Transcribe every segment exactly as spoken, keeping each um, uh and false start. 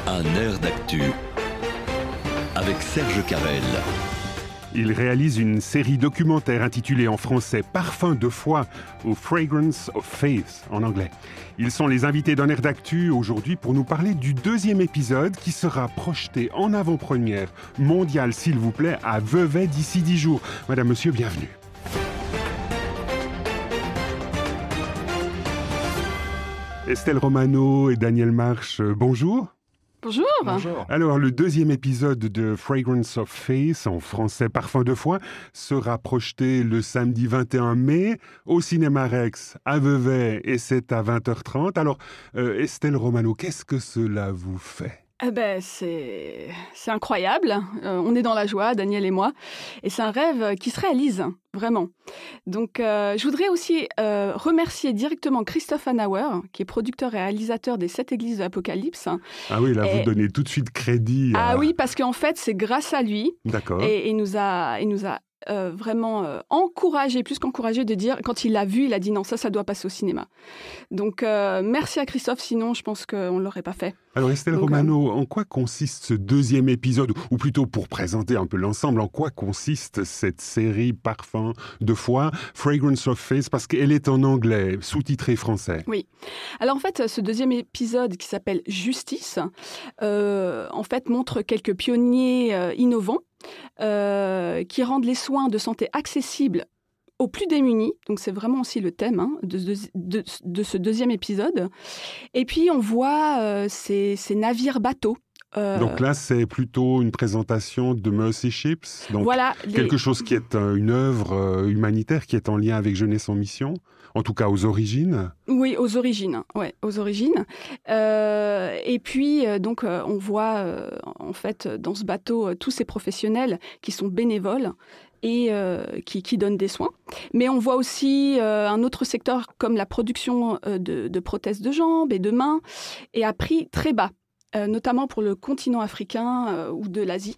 Un air d'actu avec Serge Carrel. Il réalise une série documentaire intitulée en français « Parfum de foi » ou « Fragrance of Faith » en anglais. Ils sont les invités d'un air d'actu aujourd'hui pour nous parler du deuxième épisode qui sera projeté en avant-première mondiale, s'il vous plaît, à Vevey d'ici dix jours. Madame, monsieur, bienvenue. Estelle Romano et Daniel March, bonjour. Bonjour. Bonjour. Alors, le deuxième épisode de Fragrance of Faith, en français Parfum de foi, sera projeté le samedi vingt et un mai au Cinéma Rex à Vevey et c'est à vingt heures trente. Alors, euh, Estelle Romano, qu'est-ce que cela vous fait ? Eh ben, c'est, c'est incroyable. Euh, on est dans la joie, Daniel et moi. Et c'est un rêve qui se réalise, vraiment. Donc, euh, je voudrais aussi euh, remercier directement Christophe Hanauer, qui est producteur et réalisateur des Sept Églises de l'Apocalypse. Ah oui, là, et... vous donnez tout de suite crédit. À... Ah oui, parce qu'en fait, c'est grâce à lui. D'accord. Et il nous a... Il nous a Euh, vraiment euh, encouragé, plus qu'encouragé de dire, quand il l'a vu, il a dit non, ça, ça doit passer au cinéma. Donc, euh, merci à Christophe, sinon je pense qu'on ne l'aurait pas fait. Alors Estelle Donc, Romano, euh... en quoi consiste ce deuxième épisode, ou plutôt pour présenter un peu l'ensemble, en quoi consiste cette série Parfum de foi, Fragrance of Faith, parce qu'elle est en anglais, sous-titrée français. Oui. Alors en fait, ce deuxième épisode qui s'appelle Justice, euh, en fait, montre quelques pionniers euh, innovants, Euh, qui rendent les soins de santé accessibles aux plus démunis. Donc, c'est vraiment aussi le thème hein, de, de, de, de ce deuxième épisode. Et puis, on voit euh, ces, ces navires-bateaux. Euh... Donc là, c'est plutôt une présentation de Mercy Ships. Donc, voilà, les... quelque chose qui est euh, une œuvre euh, humanitaire qui est en lien avec Jeunesse en Mission. En tout cas, aux origines. Oui, aux origines. Ouais, aux origines. Euh, et puis, euh, donc, euh, on voit, euh, en fait, dans ce bateau, euh, tous ces professionnels qui sont bénévoles et euh, qui, qui donnent des soins. Mais on voit aussi euh, un autre secteur comme la production euh, de, de prothèses de jambes et de mains, et à prix très bas, euh, notamment pour le continent africain euh, ou de l'Asie.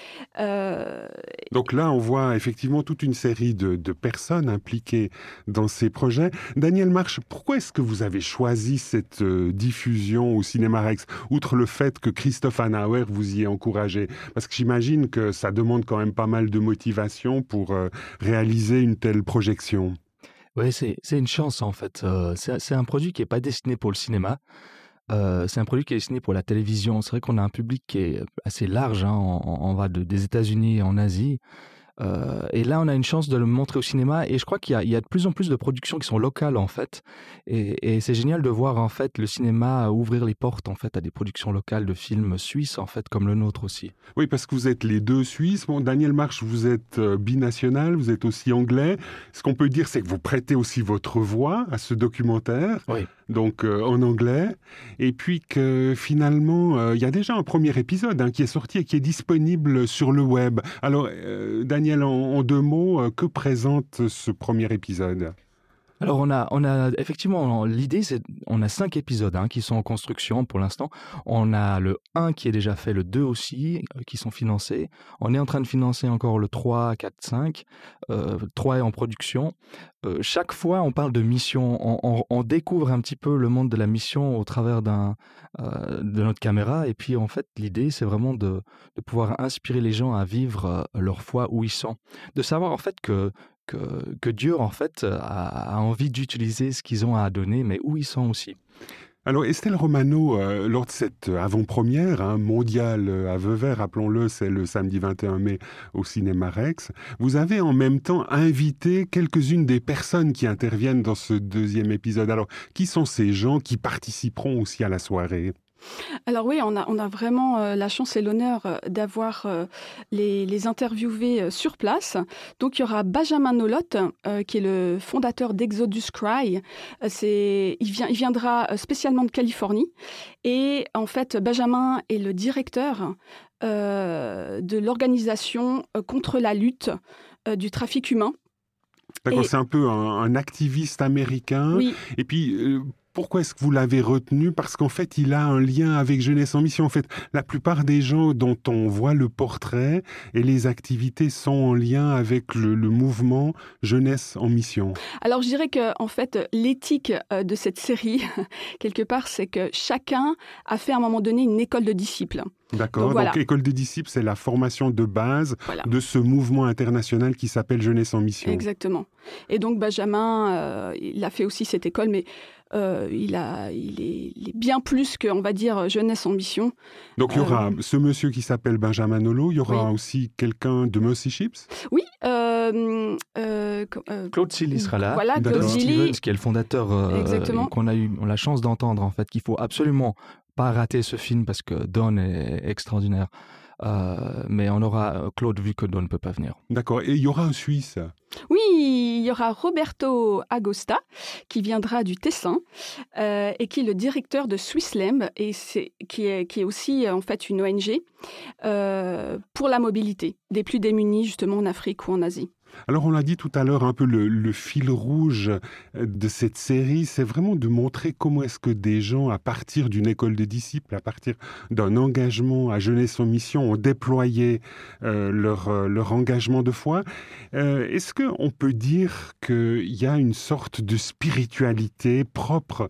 Euh... Donc là, on voit effectivement toute une série de, de personnes impliquées dans ces projets. Daniel March, pourquoi est-ce que vous avez choisi cette euh, diffusion au Cinéma Rex, outre le fait que Christophe Hanauer vous y ait encouragé ? Parce que j'imagine que ça demande quand même pas mal de motivation pour euh, réaliser une telle projection. Oui, c'est, c'est une chance en fait. Euh, c'est, c'est un produit qui n'est pas destiné pour le cinéma. Euh, c'est un produit qui est destiné pour la télévision. C'est vrai qu'on a un public qui est assez large, hein. on, on va de, des États-Unis en Asie. Euh, et là, on a une chance de le montrer au cinéma. Et je crois qu'il y a, il y a de plus en plus de productions qui sont locales, en fait. Et, et c'est génial de voir, en fait, le cinéma ouvrir les portes, en fait, à des productions locales de films suisses, en fait, comme le nôtre aussi. Oui, parce que vous êtes les deux Suisses. Bon, Daniel March, vous êtes euh, binational, vous êtes aussi anglais. Ce qu'on peut dire, c'est que vous prêtez aussi votre voix à ce documentaire. Oui. Donc euh, en anglais, et puis que finalement, euh, il y a déjà un premier épisode hein, qui est sorti et qui est disponible sur le web. Alors, euh, Daniel, en, en deux mots, euh, que présente ce premier épisode ? Alors on a, on a effectivement, l'idée c'est, on a cinq épisodes hein, qui sont en construction pour l'instant. On a le un qui est déjà fait, le deux aussi, euh, qui sont financés. On est en train de financer encore le trois, quatre, cinq. Euh, trois est en production. Euh, chaque fois on parle de mission, on, on, on découvre un petit peu le monde de la mission au travers d'un, euh, de notre caméra. Et puis en fait l'idée c'est vraiment de, de pouvoir inspirer les gens à vivre euh, leur foi où ils sont. De savoir en fait que Que, que Dieu, en fait, a, a envie d'utiliser ce qu'ils ont à donner, mais où ils sont aussi. Alors, Estelle Romano, euh, lors de cette avant-première hein, mondiale à Vevey, rappelons-le, c'est le samedi vingt et un mai au Cinéma Rex, vous avez en même temps invité quelques-unes des personnes qui interviennent dans ce deuxième épisode. Alors, qui sont ces gens qui participeront aussi à la soirée ? Alors oui, on a, on a vraiment euh, la chance et l'honneur euh, d'avoir euh, les, les interviewés euh, sur place. Donc il y aura Benjamin Nolot, euh, qui est le fondateur d'Exodus Cry. Euh, c'est, il, vient, il viendra spécialement de Californie. Et en fait, Benjamin est le directeur euh, de l'organisation euh, contre la lutte euh, du trafic humain. D'accord, Et... c'est un peu un, un activiste américain. Oui. Et puis... Euh, Pourquoi est-ce que vous l'avez retenu? Parce qu'en fait, il a un lien avec Jeunesse en Mission. En fait, la plupart des gens dont on voit le portrait et les activités sont en lien avec le, le mouvement Jeunesse en Mission. Alors, je dirais que, en fait, l'éthique de cette série, quelque part, c'est que chacun a fait à un moment donné une école de disciples. D'accord. Donc, voilà. Donc, École des disciples, c'est la formation de base Voilà. de ce mouvement international qui s'appelle Jeunesse en Mission. Exactement. Et donc, Benjamin, euh, il a fait aussi cette école, mais euh, il, a, il, est, il est bien plus que, on va dire, Jeunesse en Mission. Donc, il y aura Euh, ce monsieur qui s'appelle Benjamin Nolot. Il y aura Oui. aussi quelqu'un de Mercy Ships. Oui. Euh, euh, euh, Claude Zilli sera là. Voilà, D'accord. Claude Don Zilli. Stevens, qui est le fondateur, euh, Exactement. qu'on a eu on a la chance d'entendre, en fait, qu'il faut absolument pas rater ce film parce que Don est extraordinaire. Euh, mais on aura Claude, vu que Don ne peut pas venir. D'accord. Et il y aura un Suisse. Oui, il y aura Roberto Agosta qui viendra du Tessin euh, et qui est le directeur de Swisslemb et c'est, qui, est, qui est aussi en fait une O N G euh, pour la mobilité des plus démunis justement en Afrique ou en Asie. Alors, on l'a dit tout à l'heure, un peu le, le fil rouge de cette série, c'est vraiment de montrer comment est-ce que des gens, à partir d'une école de disciples, à partir d'un engagement à Jeunesse en Mission, ont déployé euh, leur, euh, leur engagement de foi. Euh, est-ce qu'on peut dire qu'il y a une sorte de spiritualité propre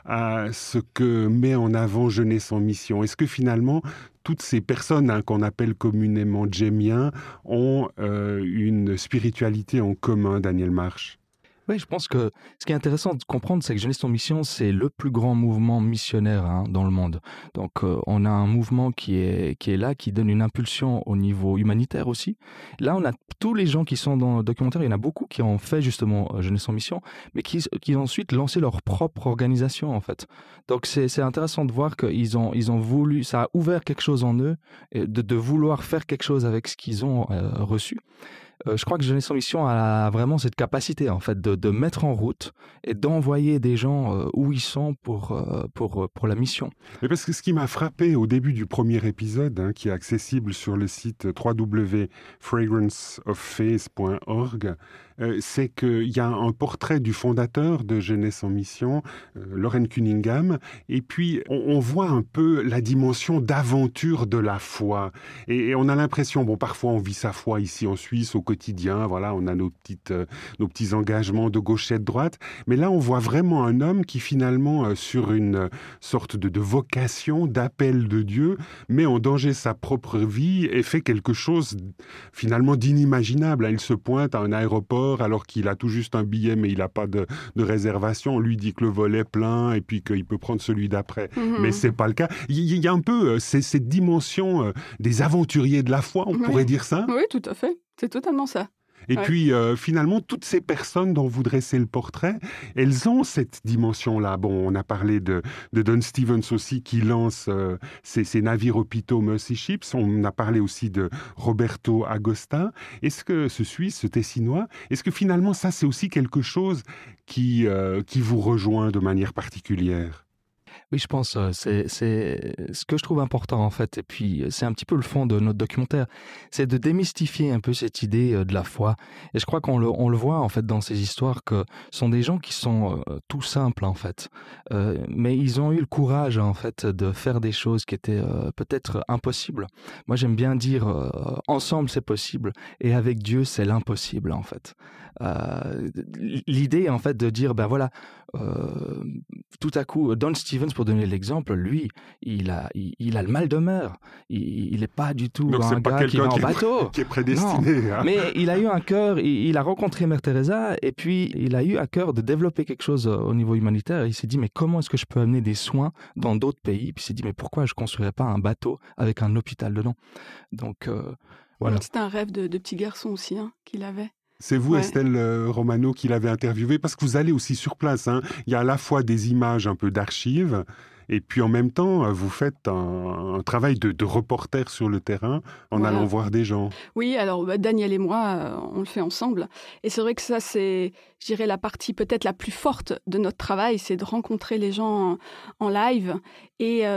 à ce que met en avant Jeunesse en Mission? Est-ce que finalement, toutes ces personnes hein, qu'on appelle communément djémiens ont euh, une spiritualité en commun, Daniel Marsh? Oui, je pense que ce qui est intéressant de comprendre, c'est que Jeunesse en Mission, c'est le plus grand mouvement missionnaire hein, dans le monde. Donc, euh, on a un mouvement qui est, qui est là, qui donne une impulsion au niveau humanitaire aussi. Là, on a tous les gens qui sont dans le documentaire, il y en a beaucoup qui ont fait justement euh, Jeunesse en Mission, mais qui, qui ont ensuite lancé leur propre organisation, en fait. Donc, c'est, c'est intéressant de voir qu'ils ont, ils ont voulu, ça a ouvert quelque chose en eux, de, de vouloir faire quelque chose avec ce qu'ils ont euh, reçu. Euh, je crois que Jeunesse en Mission a vraiment cette capacité en fait de, de mettre en route et d'envoyer des gens euh, où ils sont pour, euh, pour, pour la mission. Mais parce que ce qui m'a frappé au début du premier épisode, hein, qui est accessible sur le site w w w point fragrance of faith point org, euh, c'est qu'il y a un portrait du fondateur de Jeunesse en Mission, euh, Loren Cunningham, et puis on, on voit un peu la dimension d'aventure de la foi. Et, et on a l'impression, bon, parfois on vit sa foi ici en Suisse au quotidien, voilà, on a nos, petites, euh, nos petits engagements de gauche et de droite, mais là on voit vraiment un homme qui finalement, euh, sur une euh, sorte de, de vocation, d'appel de Dieu, met en danger sa propre vie et fait quelque chose finalement d'inimaginable. Il se pointe à un aéroport alors qu'il a tout juste un billet mais il n'a pas de, de réservation. On lui dit que le vol est plein et puis qu'il peut prendre celui d'après. Mmh. Mais ce n'est pas le cas. Il y, y a un peu euh, c'est, cette dimension euh, des aventuriers de la foi, on oui. pourrait dire ça? Oui, tout à fait. C'est totalement ça. Et ouais. puis, euh, finalement, toutes ces personnes dont vous dressez le portrait, elles ont cette dimension-là. Bon, on a parlé de, de Don Stevens aussi, qui lance euh, ses, ses navires hôpitaux Mercy Ships. On a parlé aussi de Roberto Agosta. Est-ce que ce Suisse, ce Tessinois, est-ce que finalement, ça, c'est aussi quelque chose qui, euh, qui vous rejoint de manière particulière? Oui, je pense euh, c'est c'est ce que je trouve important en fait, et puis c'est un petit peu le fond de notre documentaire, c'est de démystifier un peu cette idée euh, de la foi. Et je crois qu'on le on le voit en fait dans ces histoires que ce sont des gens qui sont euh, tout simples en fait, euh, mais ils ont eu le courage en fait de faire des choses qui étaient euh, peut-être impossibles. Moi, j'aime bien dire euh, ensemble c'est possible et avec Dieu c'est l'impossible en fait. Euh, l'idée en fait de dire ben voilà. Euh, tout à coup, Don Stevens, pour donner l'exemple, lui, il a, il, il a le mal de mer. Il n'est pas du tout donc un pas gars qui va en qui bateau. Est, qui est prédestiné. Hein. Mais il a eu un cœur, il, il a rencontré Mère Teresa et puis il a eu à cœur de développer quelque chose au niveau humanitaire. Il s'est dit, mais comment est-ce que je peux amener des soins dans d'autres pays? Puis il s'est dit, mais pourquoi je ne construirais pas un bateau avec un hôpital dedans? Donc, euh, voilà. C'était un rêve de, de petit garçon aussi hein, qu'il avait. C'est vous, ouais. Estelle euh, Romano, qui l'avez interviewé, parce que vous allez aussi sur place. Hein. Il y a à la fois des images un peu d'archives, et puis en même temps, vous faites un, un travail de, de reporter sur le terrain en voilà. allant voir des gens. Oui, alors bah, Daniel et moi, on le fait ensemble. Et c'est vrai que ça, c'est, je dirais, la partie peut-être la plus forte de notre travail, c'est de rencontrer les gens en, en live et euh, de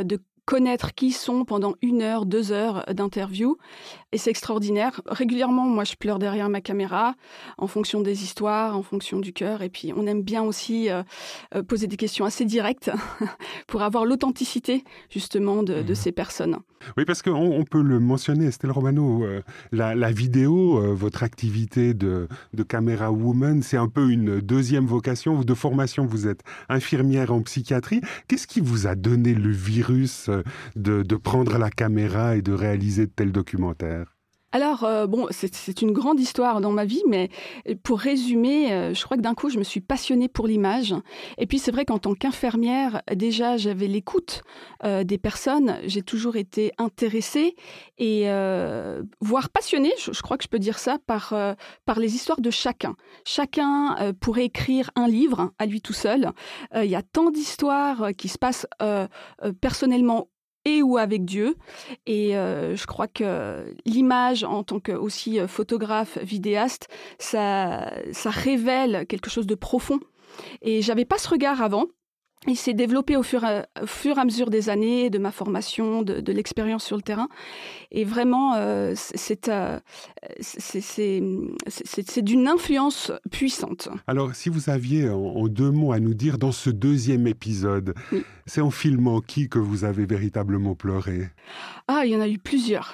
connaître qui ils sont pendant une heure, deux heures d'interview. Et c'est extraordinaire. Régulièrement, moi, je pleure derrière ma caméra, en fonction des histoires, en fonction du cœur. Et puis, on aime bien aussi euh, poser des questions assez directes pour avoir l'authenticité, justement, de, de ces personnes. Oui, parce qu'on on peut le mentionner, Estelle Romano, euh, la, la vidéo, euh, votre activité de, de caméra woman, c'est un peu une deuxième vocation. De formation, vous êtes infirmière en psychiatrie. Qu'est-ce qui vous a donné le virus de, de prendre la caméra et de réaliser de tels documentaires ? Alors, euh, bon, c'est, c'est une grande histoire dans ma vie, mais pour résumer, euh, je crois que d'un coup, je me suis passionnée pour l'image. Et puis, c'est vrai qu'en tant qu'infirmière, déjà, j'avais l'écoute euh, des personnes. J'ai toujours été intéressée et euh, voire passionnée, je, je crois que je peux dire ça, par, euh, par les histoires de chacun. Chacun euh, pourrait écrire un livre à lui tout seul. Il euh, y a tant d'histoires qui se passent euh, euh, personnellement et ou avec Dieu. Et euh, je crois que l'image, en tant que aussi photographe, vidéaste, ça, ça révèle quelque chose de profond. Et j'avais pas ce regard avant. Il s'est développé au fur, et à, au fur et à mesure des années, de ma formation, de, de l'expérience sur le terrain. Et vraiment, euh, c'est, euh, c'est, c'est, c'est, c'est d'une influence puissante. Alors, si vous aviez en, en deux mots à nous dire dans ce deuxième épisode, oui. C'est en filmant qui que vous avez véritablement pleuré ? Ah, il y en a eu plusieurs.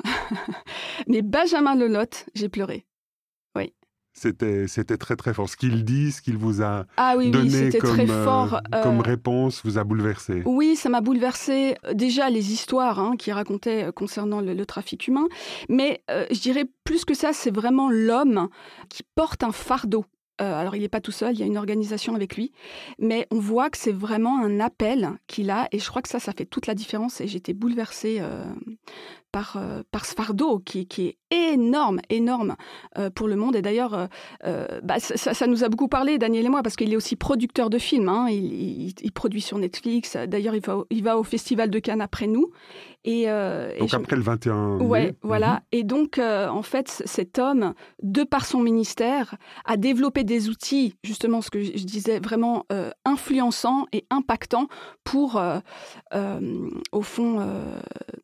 Mais Benjamin Lelotte, j'ai pleuré. Oui. C'était, c'était très très fort. Ce qu'il dit, ce qu'il vous a ah oui, donné oui, c'était comme, très fort. Euh, comme réponse vous a bouleversé. Oui, ça m'a bouleversé. Déjà, les histoires hein, qu'il racontait concernant le, le trafic humain. Mais euh, je dirais plus que ça, c'est vraiment l'homme qui porte un fardeau. Euh, alors, il n'est pas tout seul, il y a une organisation avec lui. Mais on voit que c'est vraiment un appel qu'il a. Et je crois que ça, ça fait toute la différence. Et j'étais bouleversée euh, par, euh, par ce fardeau qui, qui est énorme, énorme euh, pour le monde. Et d'ailleurs, euh, bah, ça, ça nous a beaucoup parlé, Daniel et moi, parce qu'il est aussi producteur de films. Hein. Il, il, il produit sur Netflix. D'ailleurs, il va, au, il va au Festival de Cannes après nous. Et, euh, donc et après je... le vingt et un mai. Ouais, voilà. Mm-hmm. Et donc, euh, en fait, cet homme, de par son ministère, a développé des outils, justement, ce que je disais, vraiment euh, influençants et impactants pour, euh, euh, au fond... Euh,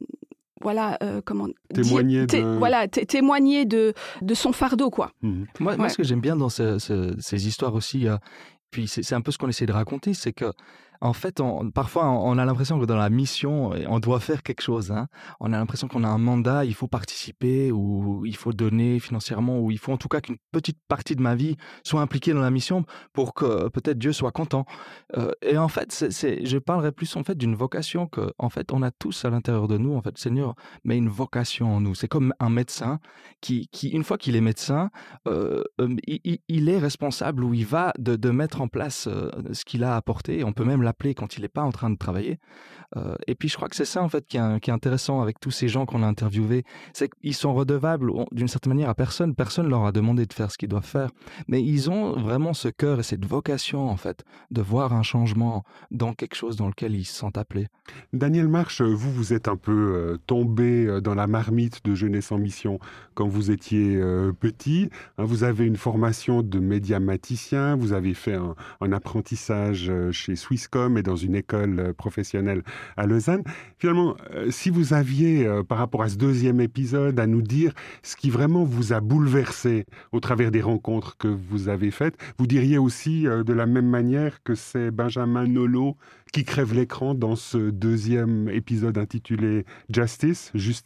voilà, euh, comment témoigner dire, de... Té, voilà, té, témoigner de, de son fardeau, quoi. Mmh. Moi, ouais. moi, ce que j'aime bien dans ce, ce, ces histoires aussi, euh, puis c'est, c'est un peu ce qu'on essaie de raconter, c'est que en fait, on, parfois, on a l'impression que dans la mission, on doit faire quelque chose. Hein. On a l'impression qu'on a un mandat, il faut participer, ou il faut donner financièrement, ou il faut en tout cas qu'une petite partie de ma vie soit impliquée dans la mission pour que peut-être Dieu soit content. Euh, et en fait, c'est, c'est, je parlerais plus en fait d'une vocation que, en fait, on a tous à l'intérieur de nous, en fait, Seigneur met une vocation en nous. C'est comme un médecin qui, qui une fois qu'il est médecin, euh, il, il est responsable ou il va de, de mettre en place euh, ce qu'il a apporté. On peut même l'appeler quand il n'est pas en train de travailler. Euh, et puis, je crois que c'est ça, en fait, qui est, qui est intéressant avec tous ces gens qu'on a interviewés. C'est qu'ils sont redevables, d'une certaine manière, à personne. Personne leur a demandé de faire ce qu'ils doivent faire. Mais ils ont vraiment ce cœur et cette vocation, en fait, de voir un changement dans quelque chose dans lequel ils se sentent appelés. Daniel Marche, vous, vous êtes un peu euh, tombé dans la marmite de Jeunesse en Mission quand vous étiez euh, petit. Hein, vous avez une formation de médiamaticien. Vous avez fait un, un apprentissage chez Swisscom et dans une école professionnelle à Lausanne. Finalement, euh, si vous aviez, euh, par rapport à ce deuxième épisode, à nous dire ce qui vraiment vous a bouleversé au travers des rencontres que vous avez faites, vous diriez aussi euh, de la même manière que c'est Benjamin Nolot qui crève l'écran dans ce deuxième épisode intitulé Justice, Justice ?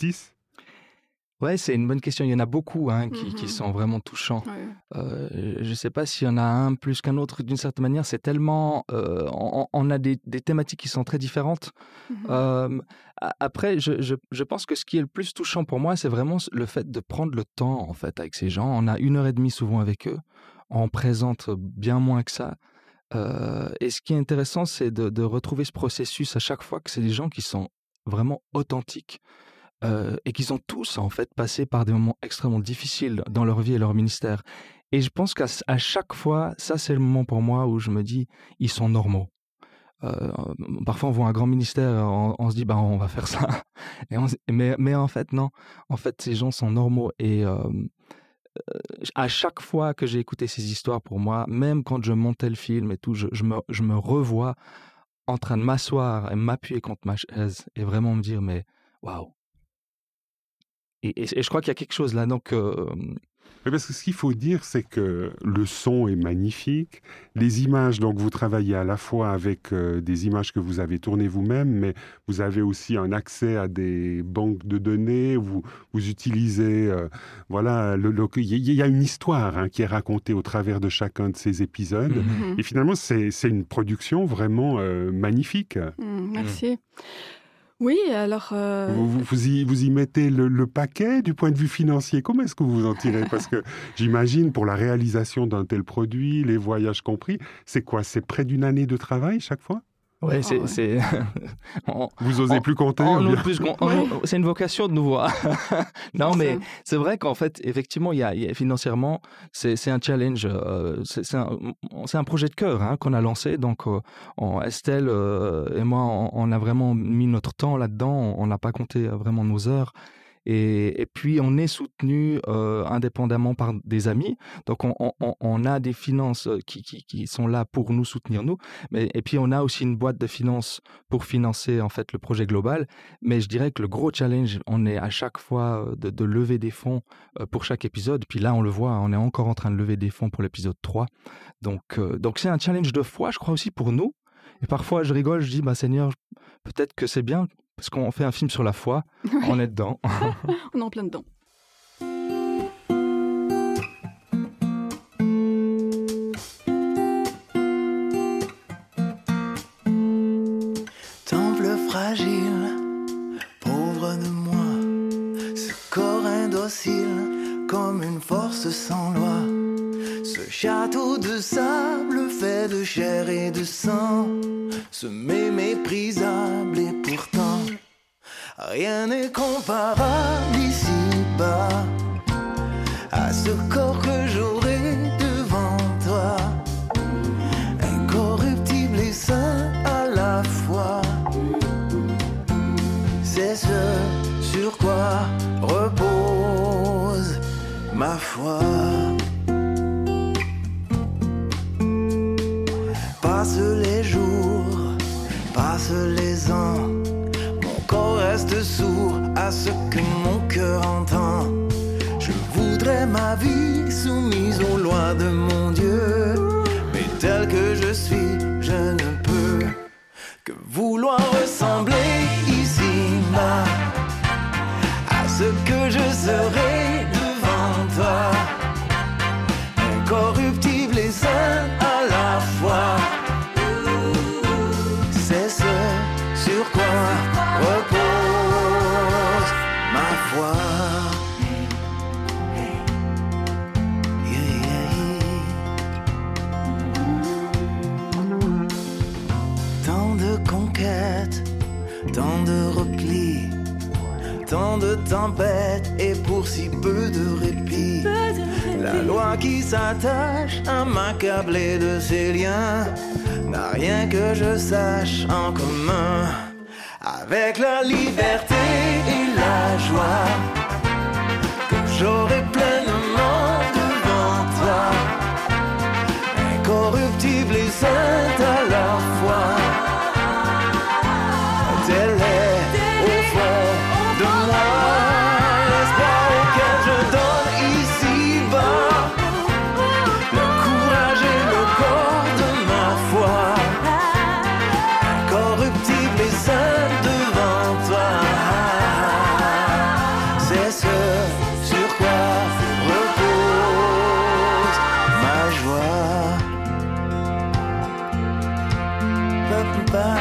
Ouais, c'est une bonne question. Il y en a beaucoup hein, qui, mm-hmm. qui sont vraiment touchants. Ouais. Euh, je ne sais pas s'il y en a un plus qu'un autre. D'une certaine manière, c'est tellement... Euh, on, on a des, des thématiques qui sont très différentes. Mm-hmm. Euh, après, je, je, je pense que ce qui est le plus touchant pour moi, c'est vraiment le fait de prendre le temps en fait, avec ces gens. On a une heure et demie souvent avec eux. On présente bien moins que ça. Euh, et ce qui est intéressant, c'est de, de retrouver ce processus à chaque fois que c'est des gens qui sont vraiment authentiques. Euh, et qu'ils ont tous, en fait, passé par des moments extrêmement difficiles dans leur vie et leur ministère. Et je pense qu'à à chaque fois, ça, c'est le moment pour moi où je me dis, ils sont normaux. Euh, parfois, on voit un grand ministère, on, on se dit, bah, on va faire ça. Et on, mais, mais en fait, non. En fait, ces gens sont normaux. Et euh, à chaque fois que j'ai écouté ces histoires, pour moi, même quand je montais le film et tout, je, je, me, je me revois en train de m'asseoir et m'appuyer contre ma chaise et vraiment me dire, mais waouh. Et, et, et je crois qu'il y a quelque chose là, donc... Euh, Oui, parce que ce qu'il faut dire, c'est que le son est magnifique. Les images, donc vous travaillez à la fois avec euh, des images que vous avez tournées vous-même, mais vous avez aussi un accès à des banques de données. Vous, vous utilisez, euh, voilà, le, le, il y a une histoire hein, qui est racontée au travers de chacun de ces épisodes. Mm-hmm. Et finalement, c'est, c'est une production vraiment euh, magnifique. Mm, merci. Mm. Oui, alors... Euh... Vous, vous, y, vous y mettez le, le paquet du point de vue financier. Comment est-ce que vous en tirez? Parce que j'imagine, pour la réalisation d'un tel produit, les voyages compris, c'est quoi? C'est près d'une année de travail chaque fois? Ouais, c'est, oh, ouais. c'est... on, vous osez on, plus compter on, ou bien... plus, on, ouais. on, C'est une vocation de nous voir. Non, c'est mais ça. C'est vrai qu'en fait, effectivement, il y a, il y a, financièrement, c'est, c'est un challenge. Euh, c'est, c'est, un, c'est un projet de cœur hein, qu'on a lancé. Donc, euh, on, Estelle euh, et moi, on, on a vraiment mis notre temps là-dedans. On n'a pas compté vraiment nos heures. Et, et puis, on est soutenu euh, indépendamment par des amis. Donc, on, on, on a des finances qui, qui, qui sont là pour nous soutenir, nous. Mais, et puis, on a aussi une boîte de finances pour financer, en fait, le projet global. Mais je dirais que le gros challenge, on est à chaque fois de, de lever des fonds pour chaque épisode. Puis là, on le voit, on est encore en train de lever des fonds pour l'épisode trois. Donc, euh, donc c'est un challenge de foi, je crois, aussi pour nous. Et parfois, je rigole, je dis, bah, Seigneur, peut-être que c'est bien, parce qu'on fait un film sur la foi, ouais. On est dedans. On est en plein dedans. Temple fragile, pauvre de moi, ce corps indocile, comme une force sans loi. Ce château de sable fait de chair et de sang, semé méprisable et pourtant rien n'est comparable ici-bas à ce corps que j'aurai devant toi, incorruptible et saint à la fois. C'est ce sur quoi repose ma foi. Passent les jours, passent les ans, mon corps reste sourd à ce que mon cœur entend. Je voudrais ma vie soumise aux lois de mon Dieu, mais tel que je suis, je ne peux que vouloir ressembler ici-bas à ce que je serai devant toi, incorruptible et saint à la fois. C'est ce sur quoi repose ma foi. Yeah, yeah. Tant de conquêtes, tant de replis, tant de tempêtes et pour si peu de répit. La loi qui s'attache à m'accabler de ses liens n'a rien que je sache en commun avec la liberté et la joie que j'aurai pleinement devant toi, incorruptible et sainte à la fois. Tel est au fond de moi l'espoir auquel je donne ici-bas le courage et le corps de ma foi, incorruptible et saint devant toi. C'est ce sur quoi repose ma joie. Ba-ba-ba.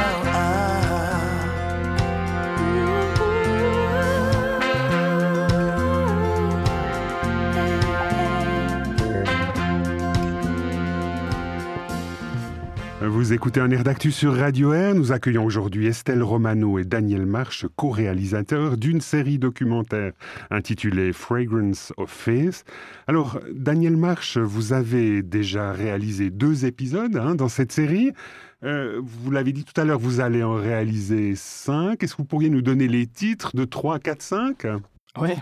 Vous écoutez un air d'actu sur Radio Air. Nous accueillons aujourd'hui Estelle Romano et Daniel Marche, co-réalisateurs d'une série documentaire intitulée Fragrance of Faith. Alors, Daniel Marche, vous avez déjà réalisé deux épisodes hein, dans cette série. Euh, vous l'avez dit tout à l'heure, vous allez en réaliser cinq. Est-ce que vous pourriez nous donner les titres de trois, quatre, cinq ? Ouais.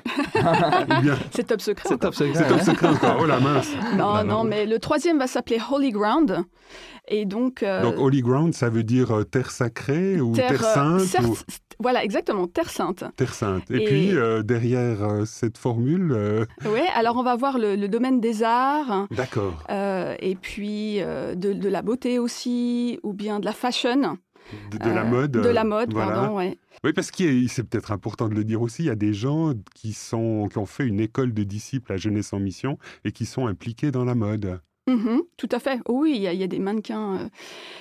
Ou bien... C'est top secret. C'est top secret. C'est top secret encore. Oh la mince. Non, Bah, non, non. mais le troisième va s'appeler Holy Ground. Et donc, euh, Donc Holy Ground, ça veut dire euh, terre sacrée ou terre, euh, sainte certes, ou... Voilà, exactement, Terre Sainte. Terre sainte. Et, Et- puis, euh, derrière euh, cette formule... euh, Oui, alors on va voir le, le domaine des arts, D'accord. euh, et puis euh, de, de la beauté aussi, ou bien de la fashion. De, de la Euh, mode. De la mode, voilà. pardon, ouais. Oui, parce que c'est peut-être important de le dire aussi, il y a des gens qui, sont, qui ont fait une école de disciples à Jeunesse en Mission et qui sont impliqués dans la mode. Mhm, tout à fait. Oh oui, il y, a- il y a des mannequins euh,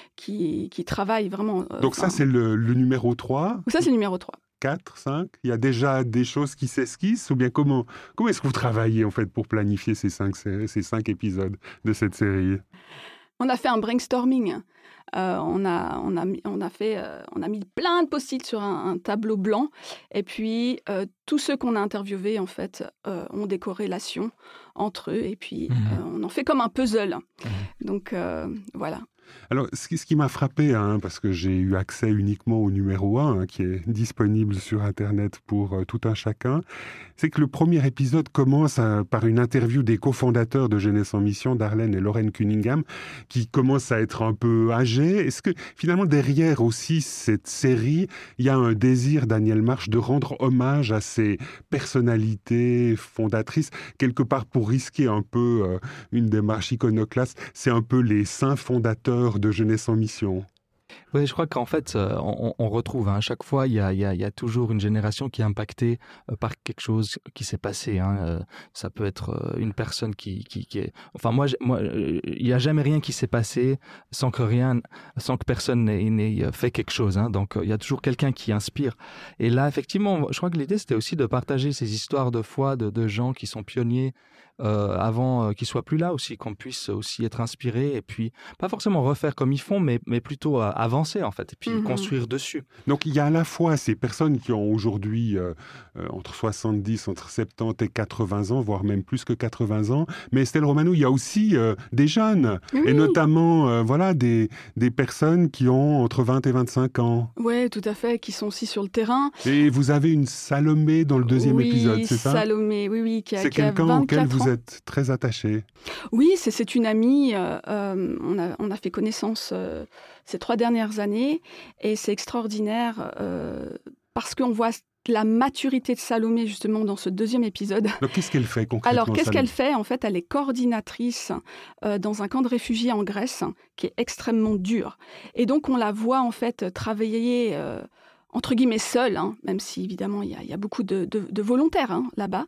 qui, qui travaillent vraiment. euh, Donc ça, enfin, c'est le, le numéro trois, ça, c'est le numéro trois. quatre, cinq. Il y a déjà des choses qui s'esquissent ou bien comment, comment est-ce que vous travaillez en fait pour planifier ces cinq, sé- ces cinq épisodes de cette série? On a fait un brainstorming. Euh, on, a, on, a, mis- on, a fait, euh, on a mis plein de post-it sur un, un tableau blanc. Et puis, euh, tous ceux qu'on a interviewés, en fait, euh, ont des corrélations entre eux. Et puis, Mhm. euh, on en fait comme un puzzle. Mhm. Donc, euh, voilà. Alors, ce qui, ce qui m'a frappé, hein, parce que j'ai eu accès uniquement au numéro un, hein, qui est disponible sur Internet pour euh, tout un chacun, c'est que le premier épisode commence euh, par une interview des cofondateurs de Jeunesse en Mission, Darlene et Lauren Cunningham, qui commencent à être un peu âgés. Est-ce que finalement, derrière aussi cette série, il y a un désir, Daniel Marsh, de rendre hommage à ces personnalités fondatrices, quelque part pour risquer un peu euh, une démarche iconoclaste, c'est un peu les saints fondateurs de Jeunesse en Mission. Oui, je crois qu'en fait, euh, on, on retrouve, hein, à chaque fois, il y a, il y a- il y a toujours une génération qui est impactée euh, par quelque chose qui s'est passé. Hein. Euh, ça peut être euh, une personne qui, qui, qui est... Enfin, moi, j'ai- moi, euh, il n'y a jamais rien qui s'est passé sans que rien, sans que personne n'ait, n'ait fait quelque chose. Hein. Donc, euh, il y a toujours quelqu'un qui inspire. Et là, effectivement, je crois que l'idée, c'était aussi de partager ces histoires de foi de, de gens qui sont pionniers euh, avant euh, qu'ils soient plus là aussi, qu'on puisse aussi être inspiré et puis pas forcément refaire comme ils font, mais, mais plutôt euh, avancer en fait et puis Mhm. construire dessus. Donc il y a à la fois ces personnes qui ont aujourd'hui euh, euh, entre soixante-dix, entre soixante-dix et quatre-vingts ans, voire même plus que quatre-vingts ans, mais Estelle Romano, il y a aussi euh, des jeunes, Oui. et notamment euh, voilà, des, des personnes qui ont entre vingt et vingt-cinq ans. Oui, tout à fait, qui sont aussi sur le terrain. Et vous avez une Salomé dans le deuxième oui, épisode, c'est ça? Salomé, oui, oui, qui a, C'est qui a quelqu'un auquel vingt-quatre vous ans. êtes très attaché. Oui, c'est, c'est une amie. euh, euh, on, a, on a fait connaissance euh, ces trois dernières années et c'est extraordinaire euh, parce qu'on voit la maturité de Salomé justement dans ce deuxième épisode. Donc qu'est-ce qu'elle fait concrètement? Alors, qu'est-ce Salomé qu'elle fait? En fait, elle est coordinatrice euh, dans un camp de réfugiés en Grèce qui est extrêmement dur. Et donc, on la voit en fait travailler euh, entre guillemets seule, hein, même si évidemment il y a, il y a beaucoup de, de- de volontaires hein, là-bas.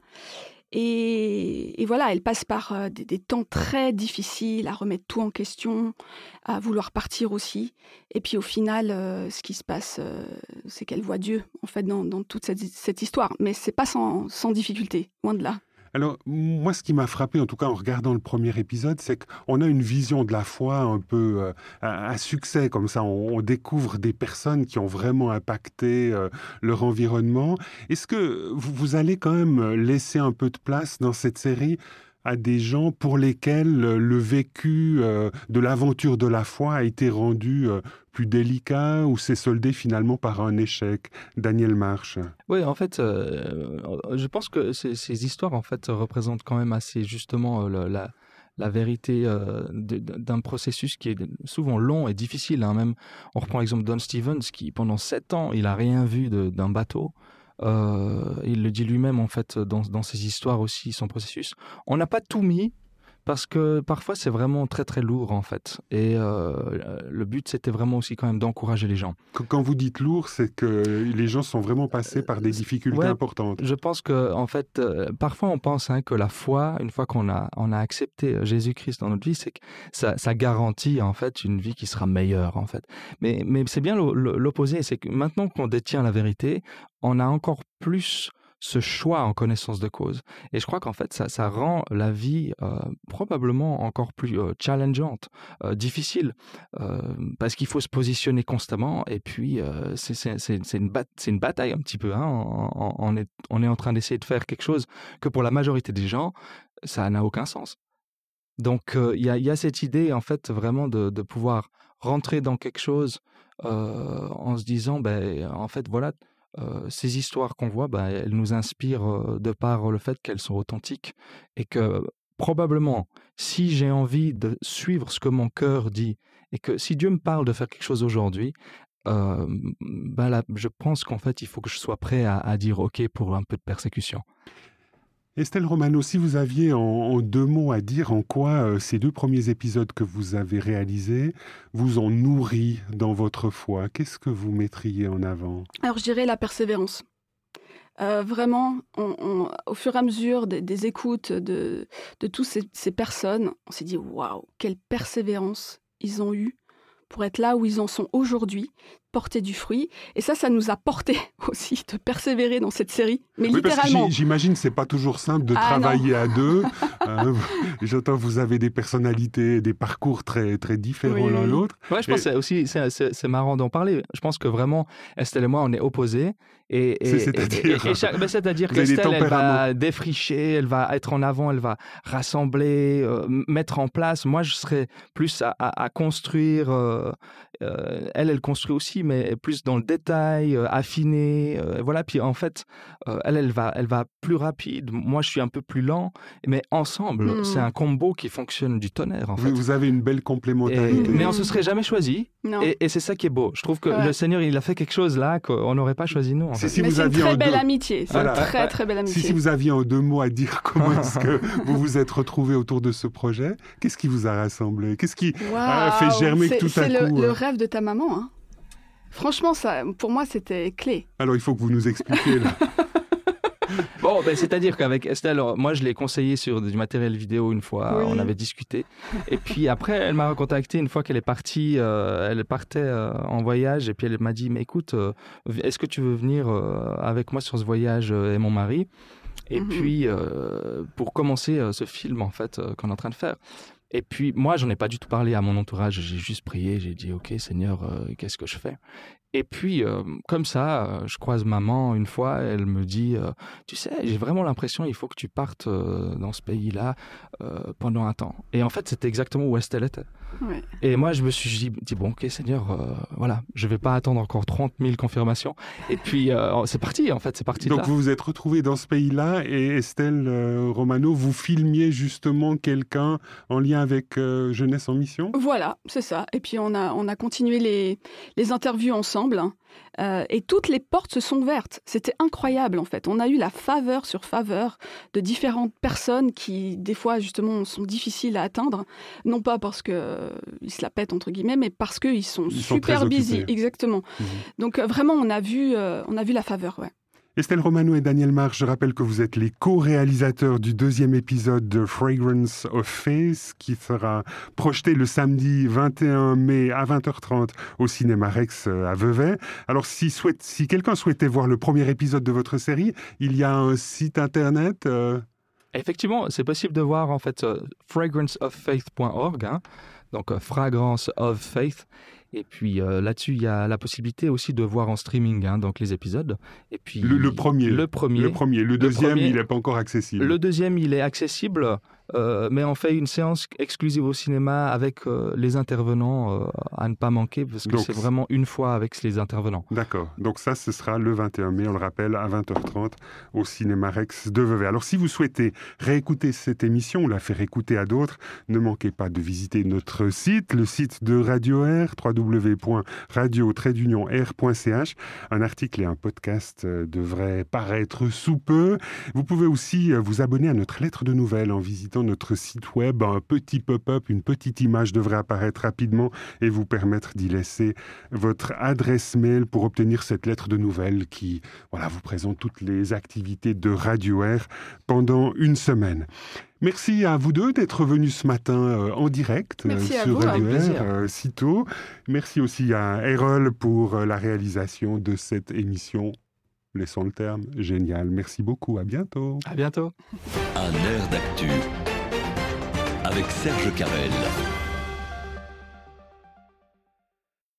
Et, et voilà, elle passe par euh, des, des temps très difficiles à remettre tout en question, à vouloir partir aussi. Et puis au final, euh, ce qui se passe, euh, c'est qu'elle voit Dieu en fait dans, dans toute cette, cette histoire. Mais c'est pas sans, sans difficulté, loin de là. Alors, moi, ce qui m'a frappé, en tout cas en regardant le premier épisode, c'est qu'on a une vision de la foi un peu euh, à, à succès, comme ça. On, on découvre des personnes qui ont vraiment impacté euh, leur environnement. Est-ce que vous, vous allez quand même laisser un peu de place dans cette série à des gens pour lesquels euh, le vécu euh, de l'aventure de la foi a été rendu euh, plus délicat ou s'est soldé finalement par un échec? Daniel Marsh. Oui, en fait, euh, je pense que ces, ces histoires en fait représentent quand même assez justement euh, le- la, la vérité euh, de- d'un processus qui est souvent long et difficile. Hein. Même, on reprend l'exemple de Don Stevens qui pendant sept ans, il a rien vu de- d'un bateau. Euh, il le dit lui-même en fait dans, dans ses histoires aussi, son processus. On n'a pas tout mis parce que parfois c'est vraiment très très lourd en fait. Et euh, le but c'était vraiment aussi quand même d'encourager les gens. Qu- Quand vous dites lourd, c'est que les gens sont vraiment passés par des difficultés Ouais. importantes. Je pense que en fait, euh, parfois on pense hein, que la foi, une fois qu'on a on a accepté Jésus-Christ dans notre vie, c'est que ça, ça garantit en fait une vie qui sera meilleure en fait. Mais mais c'est bien l'o- l'o- l'opposé, c'est que maintenant qu'on détient la vérité, on a encore plus ce choix en connaissance de cause. Et je crois qu'en fait, ça, ça rend la vie euh, probablement encore plus euh, challengeante, euh, difficile, euh, parce qu'il faut se positionner constamment. Et puis, euh, c'est, c'est, c'est, c'est, une bat- c'est une bataille un petit peu. Hein. On, on- on est, on est en train d'essayer de faire quelque chose que pour la majorité des gens, ça n'a aucun sens. Donc, euh, il y, a, il y a cette idée, en fait, vraiment de, de pouvoir rentrer dans quelque chose euh, en se disant, ben, en fait, voilà, euh, ces histoires qu'on voit, bah, elles nous inspirent euh, de par le fait qu'elles sont authentiques et que probablement, si j'ai envie de suivre ce que mon cœur dit et que si Dieu me parle de faire quelque chose aujourd'hui, euh, bah là, je pense qu'en fait, il faut que je sois prêt à, à dire OK pour un peu de persécution. Estelle Romano, si vous aviez en, en deux mots à dire en quoi euh, ces deux premiers épisodes que vous avez réalisés vous ont nourri dans votre foi, qu'est-ce que vous mettriez en avant ? Alors, je dirais la persévérance. Euh, vraiment, on, on, au fur et à mesure des, des écoutes de, de toutes ces, ces personnes, on s'est dit « Waouh, quelle persévérance ils ont eue pour être là où ils en sont aujourd'hui, porter du fruit. » Et ça, ça nous a porté aussi de persévérer dans cette série, mais oui, littéralement. Parce que j'imagine que c'est pas toujours simple de ah, travailler non. à deux. euh, J'entends vous avez des personnalités, des parcours très très différents oui, l'un oui. l'autre. Ouais, je et... pense que c'est aussi c'est, c'est, c'est marrant d'en parler. Je pense que vraiment Estelle et moi, on est opposés. Et, et, c'est-à-dire, et, et, et chaque, ben c'est-à-dire qu'Estelle, elle va défricher, elle va être en avant, elle va rassembler, euh, mettre en place. Moi, je serais plus à, à, à construire. Euh, euh, elle, elle construit aussi, mais plus dans le détail, euh, affiner. Euh, voilà. Puis en fait, euh, elle, elle va, elle va plus rapide. Moi, je suis un peu plus lent. Mais ensemble, mmh. c'est un combo qui fonctionne du tonnerre. En fait. Vous avez une belle complémentarité. Et, mais on se serait jamais choisi. Et, et c'est ça qui est beau. Je trouve que ouais. le Seigneur, il a fait quelque chose là qu'on n'aurait pas choisi nous. En c'est si mais vous c'est une très belle deux... amitié. C'est voilà. une très très belle amitié. Si, si vous aviez en deux mots à dire comment est-ce que vous vous êtes retrouvés autour de ce projet, qu'est-ce qui vous a rassemblé ? Qu'est-ce qui wow, a fait germer c'est, tout c'est à le, coup C'est le rêve de ta maman. Hein. Franchement, ça, pour moi, c'était clé. Alors, il faut que vous nous expliquiez là. Bon, ben, c'est-à-dire qu'avec Estelle, alors, moi, je l'ai conseillé sur du matériel vidéo une fois, oui. on avait discuté. Et puis après, elle m'a recontacté une fois qu'elle est partie, euh, elle partait euh, en voyage, et puis elle m'a dit, mais écoute, euh, est-ce que tu veux venir euh, avec moi sur ce voyage euh, et mon mari ? Et mm-hmm. puis, euh, pour commencer euh, ce film, en fait, euh, qu'on est en train de faire. Et puis, moi, j'en ai pas du tout parlé à mon entourage, j'ai juste prié, j'ai dit, OK, Seigneur, euh, qu'est-ce que je fais ? Et puis, euh, comme ça, euh, je croise maman une fois, elle me dit, euh, tu sais, j'ai vraiment l'impression qu'il faut que tu partes euh, dans ce pays-là euh, pendant un temps. Et en fait, c'était exactement où Estelle était. Ouais. Et moi, je me suis dit, dit bon, ok, Seigneur, euh, voilà, je vais pas attendre encore trente mille confirmations. Et puis, euh, c'est parti, en fait, c'est parti Donc, de là. vous vous êtes retrouvés dans ce pays-là et Estelle euh, Romano, vous filmiez justement quelqu'un en lien avec euh, Jeunesse en Mission ? Voilà, c'est ça. Et puis, on a, on a continué les, les interviews ensemble. Euh, et toutes les portes se sont ouvertes. C'était incroyable, en fait. On a eu la faveur sur faveur de différentes personnes qui, des fois, justement, sont difficiles à atteindre. Non pas parce qu'ils euh, se la pètent, entre guillemets, mais parce qu'ils sont ils super sont busy. Exactement. Mmh. Donc, euh, vraiment, on a vu, euh, on a vu la faveur, ouais. Estelle Romano et Daniel Marsh, je rappelle que vous êtes les co-réalisateurs du deuxième épisode de Fragrance of Faith qui sera projeté le samedi vingt et un mai à vingt heures trente au Cinéma Rex à Vevey. Alors si, souhaite, si quelqu'un souhaitait voir le premier épisode de votre série, il y a un site internet euh... Effectivement, c'est possible de voir en fait euh, fragrance of faith point org, hein, donc euh, Fragrance of Faith. Et puis euh, là-dessus, il y a la possibilité aussi de voir en streaming hein, donc les épisodes. Et puis le, le premier, le premier, le premier, le, le deuxième, premier, il n'est pas encore accessible. Le deuxième, il est accessible, euh, mais on fait une séance exclusive au cinéma avec euh, les intervenants euh, à ne pas manquer parce que donc, c'est vraiment une fois avec les intervenants. D'accord. Donc ça, ce sera le vingt et un mai, on le rappelle, à vingt heures trente au Cinéma Rex de Vevey. Alors si vous souhaitez réécouter cette émission ou la faire écouter à d'autres, ne manquez pas de visiter notre site, le site de Radio Air, w w w point radio tiret union r point c h. Un article et un podcast devraient paraître sous peu. Vous pouvez aussi vous abonner à notre lettre de nouvelles en visitant notre site web. Un petit pop-up, une petite image devrait apparaître rapidement et vous permettre d'y laisser votre adresse mail pour obtenir cette lettre de nouvelles qui voilà, vous présente toutes les activités de Radio Air pendant une semaine. Merci à vous deux d'être venus ce matin euh, en direct euh, sur Radio Air, euh, si tôt. Merci aussi à Errol pour euh, la réalisation de cette émission. Laissons le terme. Génial. Merci beaucoup. À bientôt. À bientôt. Un air d'actu avec Serge Carrel.